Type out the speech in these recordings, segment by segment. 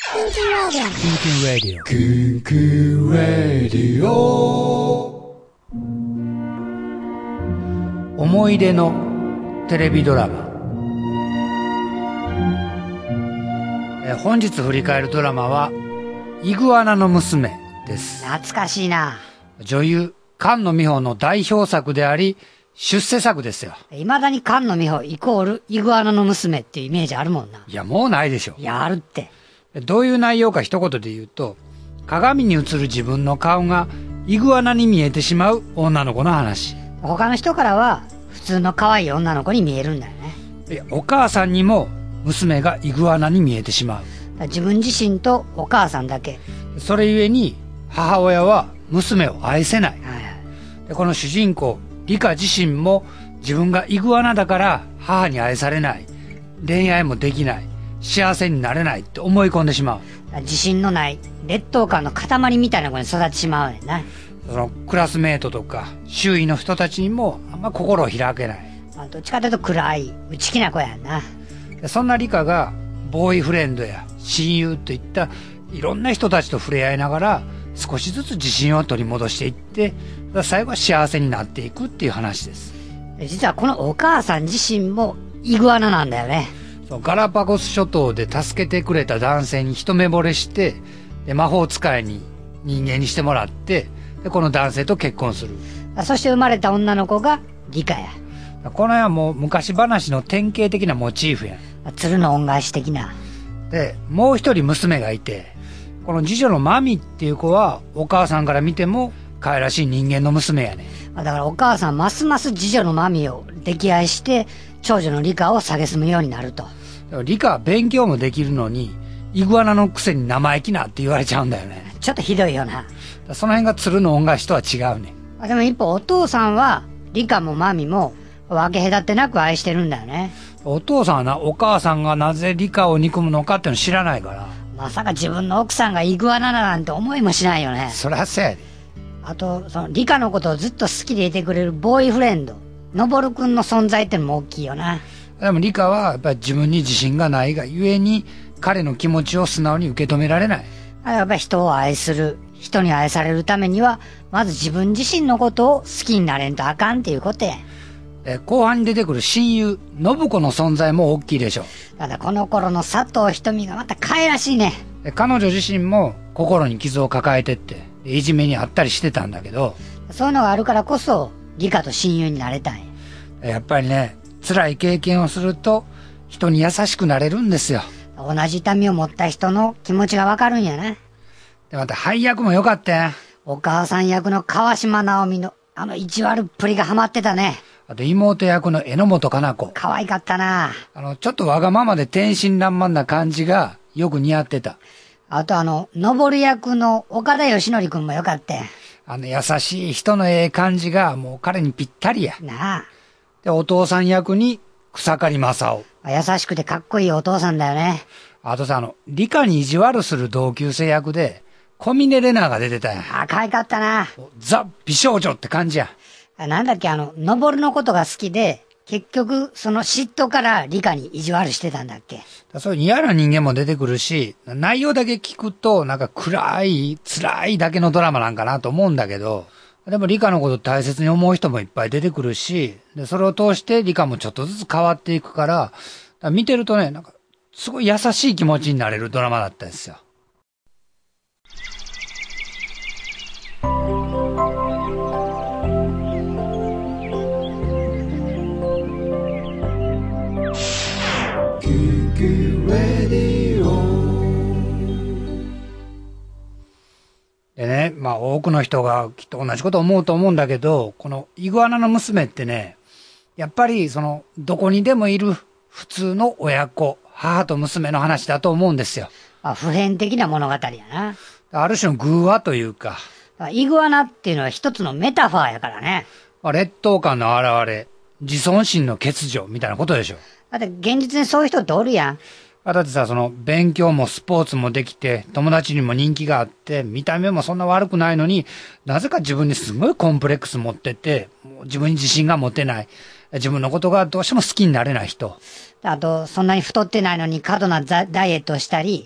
思い出のテレビドラマ。本日振り返るドラマはイグアナの娘です。 懐かしいな。 女優菅野美穂の代表作であり出世作ですよ。 未だに菅野美穂イコールイグアナの娘っていうイメージあるもんな。 いやもうないでしょ。 いやあるって。 どういう内容か一言で言うと、鏡に映る自分の顔がイグアナに見えてしまう女の子の話。 他の人からは普通の可愛い女の子に見えるんだよね。 いやお母さんにも娘がイグアナに見えてしまう。 自分自身とお母さんだけ。 それゆえに母親は娘を愛せない、でこの主人公リカ自身も自分がイグアナだから母に愛されない、恋愛もできない、幸せになれないって思い込んでしまう。 自信のない劣等感の塊みたいな子に育ってしまうねんな。 そのクラスメートとか周囲の人たちにもあんま心を開けない。 どっちかというと暗い内気な子やんな。 そんなリカがボーイフレンドや親友といったいろんな人たちと触れ合いながら少しずつ自信を取り戻していって、最後は幸せになっていくっていう話です。 実はこのお母さん自身もイグアナなんだよね。 ガラパゴス諸島で助けてくれた男性に一目惚れして、で魔法使いに人間にしてもらって、でこの男性と結婚する。 そして生まれた女の子がリカや。 この辺はもう昔話の典型的なモチーフやん。 鶴の恩返し的な。 でもう一人娘がいて、この次女のマミっていう子はお母さんから見ても可愛らしい人間の娘やね。 だからお母さんますます次女のマミを溺愛して長女のリカを蔑むようになると。 リカは勉強もできるのにイグアナのくせに生意気なって言われちゃうんだよね。 ちょっとひどいよな。 その辺が鶴の恩返しとは違うね。 でも一方お父さんはリカもマミも分け隔てなく愛してるんだよね。 お父さんはな、お母さんがなぜリカを憎むのかっていうの知らないから。 まさか自分の奥さんがイグアナだなんて思いもしないよね。 そりゃそうやで。 あとそのリカのことをずっと好きでいてくれるボーイフレンドノボル君の存在ってのも大きいよな。 でもリカはやっぱり自分に自信がないがゆえに彼の気持ちを素直に受け止められない。 やっぱり人を愛する、人に愛されるためにはまず自分自身のことを好きになれんとあかんっていうことや。 後半に出てくる親友信子の存在も大きいでしょ。 ただこの頃の佐藤瞳がまた可愛らしいね。 彼女自身も心に傷を抱えてっていじめにあったりしてたんだけど、 そういうのがあるからこそリカと親友になれたんや。 やっぱりね、辛い経験をすると人に優しくなれるんですよ。 同じ痛みを持った人の気持ちがわかるんやな。 でまた配役も良かったやん。 お母さん役の川島直美の意地悪っぷりがハマってたね。 あと妹役の榎本かな子。 可愛かったな。 ちょっとわがままで天真爛漫な感じがよく似合ってた。 あと登役の岡田義則君もよかった。 優しい人の感じがもう彼にぴったりや。 なあ。 で、お父さん役に草刈正雄。 優しくてかっこいいお父さんだよね。 あとさ、理科に意地悪する同級生役で、小峰玲奈が出てたやん。 可愛かったな。 ザ・美少女って感じや。 なんだっけ、登のことが好きで、結局、その嫉妬から理科に意地悪してたんだっけ。 そういう嫌な人間も出てくるし、内容だけ聞くと、なんか暗い、辛いだけのドラマなんかなと思うんだけど、でも理科のこと大切に思う人もいっぱい出てくるし、でそれを通して理科もちょっとずつ変わっていくから、見てるとね、なんか、すごい優しい気持ちになれるドラマだったんですよ。でね、多くの人がきっと同じこと思うと思うんだけど、このイグアナの娘ってね、やっぱりどこにでもいる普通の親子、母と娘の話だと思うんですよ。 普遍的な物語やな。 ある種の偶話というか。 イグアナっていうのは一つのメタファーやからね。 劣等感の表れ、自尊心の欠如みたいなことでしょ。 だって現実にそういう人っておるやん。 だってさ、勉強もスポーツもできて、友達にも人気があって、見た目もそんな悪くないのに、なぜか自分にすごいコンプレックス持ってて、もう自分に自信が持てない。自分のことがどうしても好きになれない人。 あと、そんなに太ってないのに過度なダイエットをしたり、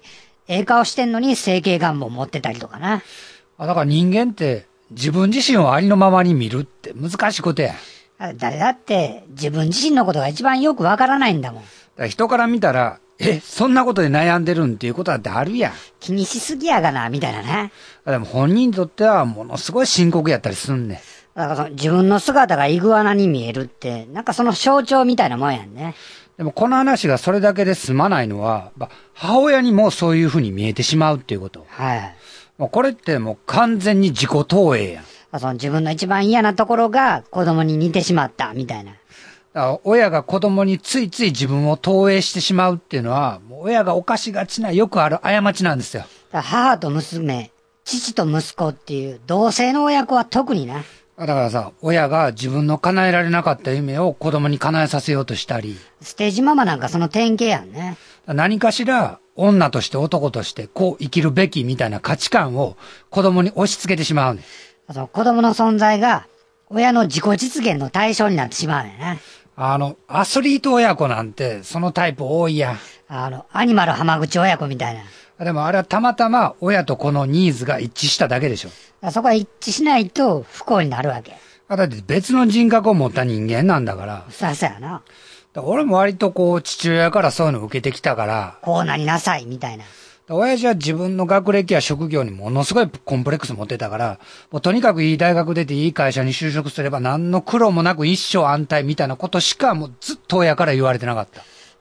ええ顔してんのに整形願望持ってたりとかな。 だから人間って自分自身をありのままに見るって難しいことや。 誰だって自分自身のことが一番よくわからないんだもん。 だから人から見たら、そんなことで悩んでるんっていうことだってあるやん。 気にしすぎやがな、みたいなね。 でも本人にとってはものすごい深刻やったりすんねん。 だから自分の姿がイグアナに見えるって、なんかその象徴みたいなもんやんね。 でもこの話がそれだけで済まないのは、母親にもそういうふうに見えてしまうっていうこと。 はい。 もうこれってもう完全に自己投影やん。 その自分の一番嫌なところが子供に似てしまったみたいな。 だから親が子供についつい自分を投影してしまうっていうのは、もう親が犯しがちなよくある過ちなんですよ。 母と娘、父と息子っていう同性の親子は特にな。 だからさ、親が自分の叶えられなかった夢を子供に叶えさせようとしたり。 ステージママなんかその典型やんね。 何かしら女として男としてこう生きるべきみたいな価値観を子供に押し付けてしまうねん。 その子供の存在が親の自己実現の対象になってしまうねんね。 アスリート親子なんてそのタイプ多いやん。 アニマル浜口親子みたいな。 でもあれはたまたま親と子のニーズが一致しただけでしょ。 そこは一致しないと不幸になるわけ。 だって別の人格を持った人間なんだから。 そうやな。 俺も割とこう父親からそういうのを受けてきたから。 こうなりなさいみたいな。 親父は自分の学歴や職業にものすごいコンプレックス持ってたから、もうとにかくいい大学出ていい会社に就職すれば何の苦労もなく一生安泰みたいなことしかもうずっと親から言われてなかった。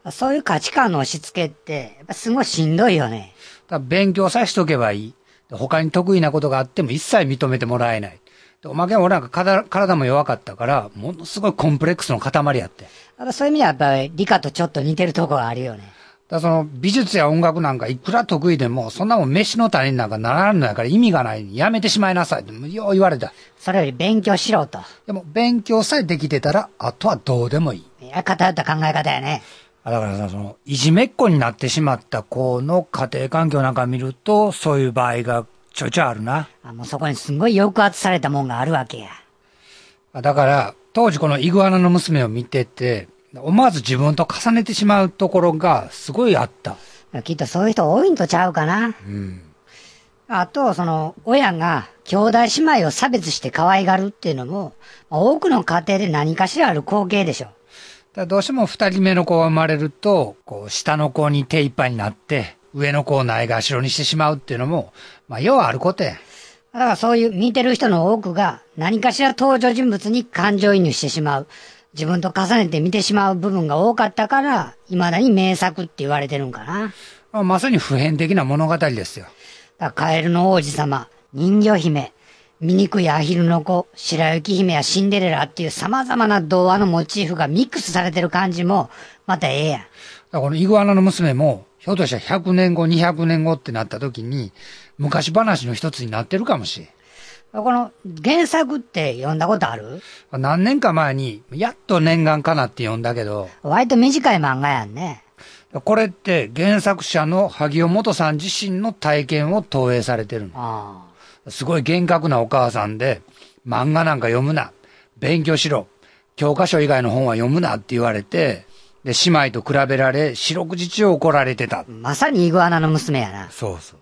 そういう価値観の押し付けって、やっぱすごいしんどいよね。 勉強させとけばいい。他に得意なことがあっても一切認めてもらえない。おまけは俺なんか体も弱かったから、ものすごいコンプレックスの塊やって。 そういう意味ではやっぱり理科とちょっと似てるところがあるよね。 その美術や音楽なんかいくら得意でも、そんなもん飯の種になんかならんのやから意味がない。やめてしまいなさいってよう言われた。 それより勉強しろと。 でも勉強さえできてたら、あとはどうでもいい。 偏った考え方やね。 だからさ、いじめっ子になってしまった子の家庭環境なんか見ると、そういう場合がちょいちょいあるな。 もうそこにすごい抑圧されたもんがあるわけや。 だから、当時このイグアナの娘を見てて、思わず自分と重ねてしまうところがすごいあった。 きっとそういう人多いんとちゃうかな。あと、親が兄弟姉妹を差別して可愛がるっていうのも、多くの家庭で何かしらある光景でしょ。 どうしても二人目の子が生まれると、下の子に手一杯になって、上の子をないがしろにしてしまうっていうのも、要はあることや。 だからそういう見てる人の多くが何かしら登場人物に感情移入してしまう。自分と重ねて見てしまう部分が多かったから、未だに名作って言われてるんかな。 まさに普遍的な物語ですよ。 カエルの王子様、人魚姫、醜いアヒルの子、白雪姫やシンデレラっていう様々な童話のモチーフがミックスされてる感じも、またええやん。 このイグアナの娘も、ひょっとしたら100年後、200年後ってなった時に、昔話の一つになってるかもしれん。 この原作って読んだことある？ 何年か前に、やっと念願かなって読んだけど。 割と短い漫画やんね。 これって原作者の萩尾元さん自身の体験を投影されてるの。すごい厳格なお母さんで、漫画なんか読むな。勉強しろ。教科書以外の本は読むなって言われて、で、姉妹と比べられ、四六時中怒られてた。 まさにイグアナの娘やな。 そうそう。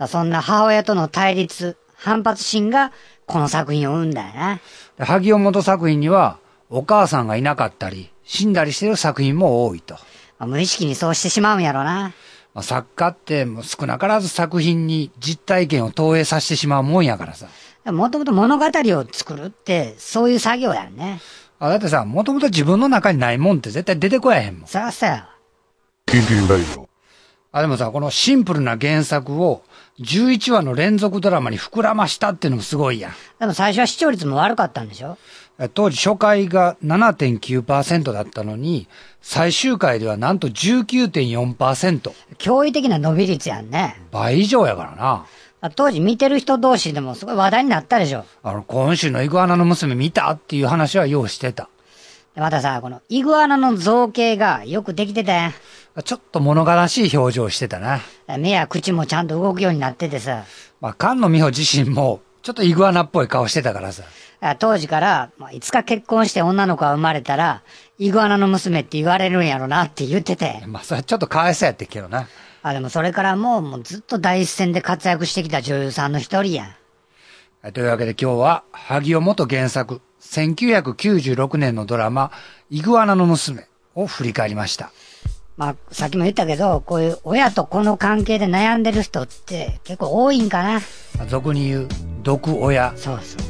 そんな母親との対立、反発心がこの作品を生んだよな。 萩尾元作品にはお母さんがいなかったり死んだりしてる作品も多いと。 無意識にそうしてしまうんやろな。 作家って少なからず作品に実体験を投影させてしまうもんやからさ。 もともと物語を作るってそういう作業やんね。 だってさ、もともと自分の中にないもんって絶対出てこやへんもん。 そうそうや。 でもさ、このシンプルな原作を11話の連続ドラマに膨らましたっていうのもすごいやん。 でも最初は視聴率も悪かったんでしょ？ 当時初回が 7.9% だったのに、最終回ではなんと 19.4%。 驚異的な伸び率やんね。 倍以上やからな。 当時見てる人同士でもすごい話題になったでしょ。 今週のイグアナの娘見たっていう話はようしてた。 またさ、このイグアナの造形がよくできてたやん。 ちょっと物悲しい表情してたな。 目や口もちゃんと動くようになっててさ。 菅野美穂自身もちょっとイグアナっぽい顔してたからさ。 当時から、いつか結婚して女の子が生まれたら、イグアナの娘って言われるんやろなって言ってて。 それはちょっとかわいそうやってっけどな。 でもそれからもうずっと第一線で活躍してきた女優さんの一人やん。 はい、というわけで今日は、萩尾元原作、1996年のドラマ、イグアナの娘を振り返りました。 さっきも言ったけど、こういう親と子の関係で悩んでる人って結構多いんかな。 俗に言う、毒親。 そうそう。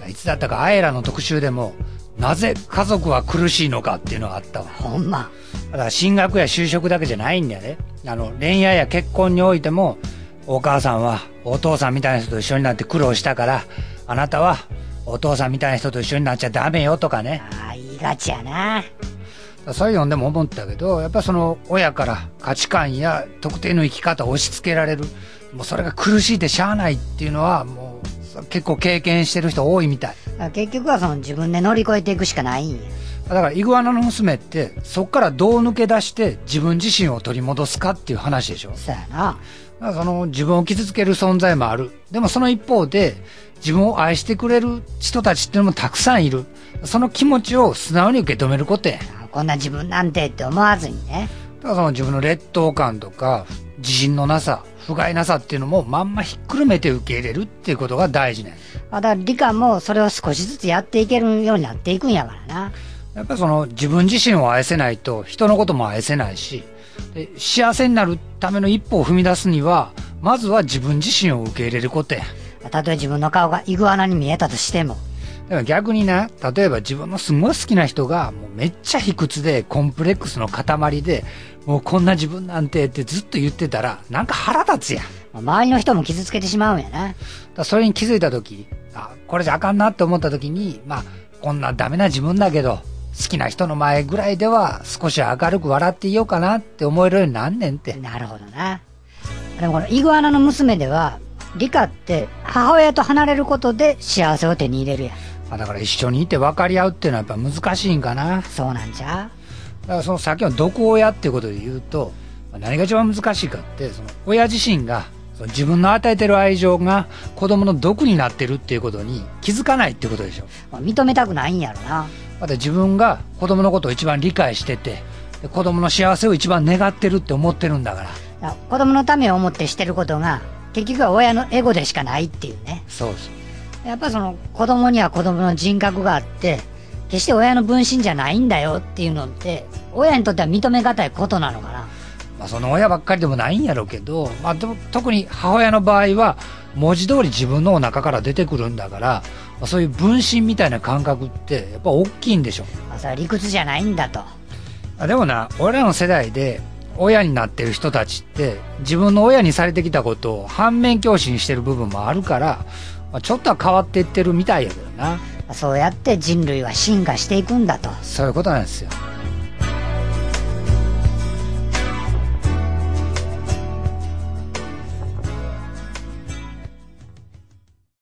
いつだったかアエラの特集でも、なぜ家族は苦しいのかっていうのがあったわ。 ほんま。 だから進学や就職だけじゃないんだよね。恋愛や結婚においても、お母さんはお父さんみたいな人と一緒になって苦労したから、あなたはお父さんみたいな人と一緒になっちゃダメよとかね。 言いがちやな。 そういうのでも思ったけど、やっぱその親から価値観や特定の生き方を押し付けられる。もうそれが苦しいでしゃあないっていうのはもう結構経験してる人多いみたい。 結局はその自分で乗り越えていくしかないんや。 だからイグアナの娘ってそっからどう抜け出して自分自身を取り戻すかっていう話でしょ。 そうやな。 だからその自分を傷つける存在もある。でもその一方で自分を愛してくれる人たちっていうのもたくさんいる。その気持ちを素直に受け止めることや。 こんな自分なんてって思わずにね。 だからその自分の劣等感とか自信のなさ、不甲斐なさっていうのもまんまひっくるめて受け入れるっていうことが大事ね。 だから理科もそれを少しずつやっていけるようになっていくんやからな。 やっぱりその自分自身を愛せないと人のことも愛せないし、で幸せになるための一歩を踏み出すにはまずは自分自身を受け入れることや。 たとえ自分の顔がイグアナに見えたとしても。 だから逆にな、例えば自分のすごい好きな人がもうめっちゃ卑屈でコンプレックスの塊で、もうこんな自分なんてってずっと言ってたらなんか腹立つやん。 周りの人も傷つけてしまうんやな。 だからそれに気づいた時、これじゃあかんなって思った時に、こんなダメな自分だけど好きな人の前ぐらいでは少し明るく笑っていようかなって思えるようになんねんって。 なるほどな。でもこのイグアナの娘ではリカって母親と離れることで幸せを手に入れるやん。 だから一緒にいて分かり合うっていうのはやっぱ難しいんかな。 そうなんちゃう。だからそのさっきの毒親っていうことで言うと、何が一番難しいかって、その親自身がその自分の与えてる愛情が子供の毒になってるっていうことに気づかないっていうことでしょ。 認めたくないんやろな。 また自分が子供のことを一番理解してて、で子供の幸せを一番願ってるって思ってるんだから。 子供のためを思ってしてることが結局は親のエゴでしかないっていうね。 そうそう。 やっぱその子供には子供の人格があって、決して親の分身じゃないんだよっていうのって、親にとっては認めがたいことなのかな。 その親ばっかりでもないんやろうけど、でも特に母親の場合は、文字通り自分のお腹から出てくるんだから、そういう分身みたいな感覚ってやっぱ大きいんでしょ。 それは理屈じゃないんだと。 でもな、俺らの世代で親になってる人たちって自分の親にされてきたことを反面教師にしてる部分もあるから、ちょっとは変わっていってるみたいやけどな。 そうやって人類は進化していくんだと。 そういうことなんですよ。